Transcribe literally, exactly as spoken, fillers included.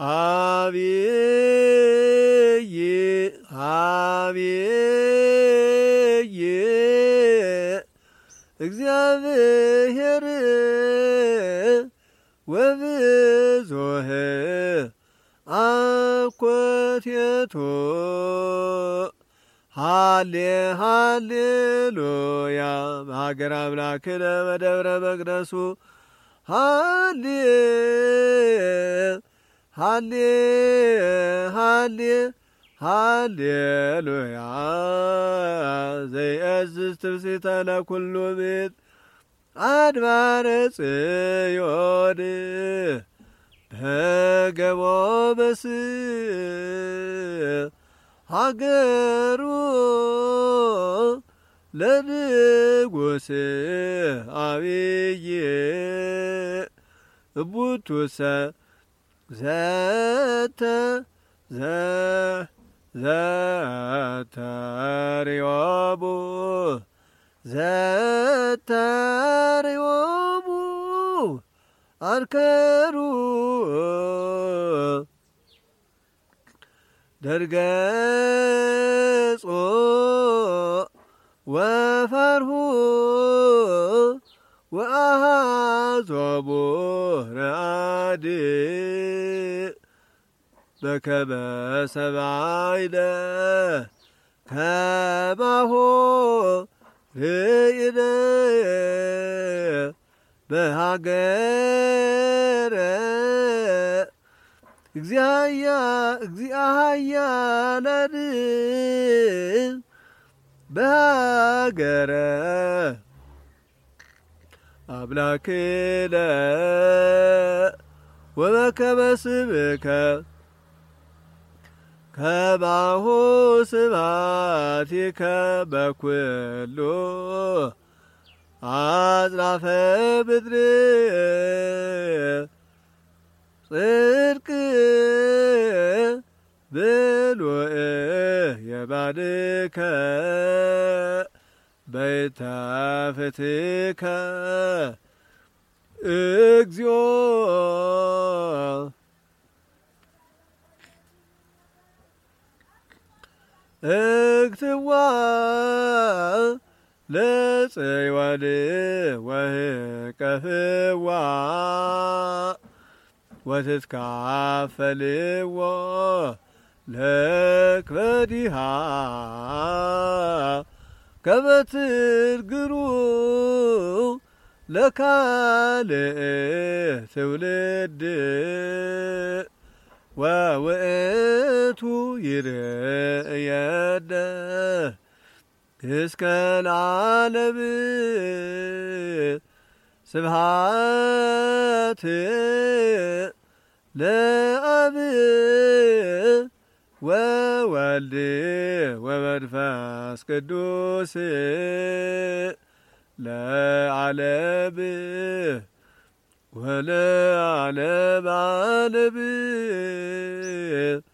አብይ አብይ እግዚአብሔር ወብዙሕ አኮቴቶ ሃሌ ሃሌሉያ በሀገር አምላክነ በደብረ መቅደሱ ሃሌ ሃሌ ሃሌ ሃሌሉያ ዘይእዝዝ ትፍሥሕተ ለኵሉ ቤት አድባረ ጽዮን በገቦ በስሕ ሀገሩ ለንጉሥ አብይ እቡቱሰ ዘተ ዘተርዮሙ ዘተርዮሙ አርከሩ ደርገጾ ወፈርሁ ወአሃዞሙ ረአድ በከመ ሰማዕነ ከማሁ ርኢነ በሀገረ እግዚአ ኃያላን በሀገረ አምላክነ ወበከመ ስምከ ከማሁ ስብሐቲከ በኵሉ አጽናፈ ምድር ጽድቅ ብሉዕ የማንከ በይተ ፍትከ እግዚኦ እክትዋ ለጽዮን ወህቀፍዋ ወትትካፈልዎ ለክበዲሃ ከመ ትንግሩ ለካልእ ትውልድ ወውእቱ ይርእየነ እስከ ለዓለም ስብሐት ለአብ ወወልድ ወመንፈስ ቅዱስ ለዓለም ወለዓለመ ዓለም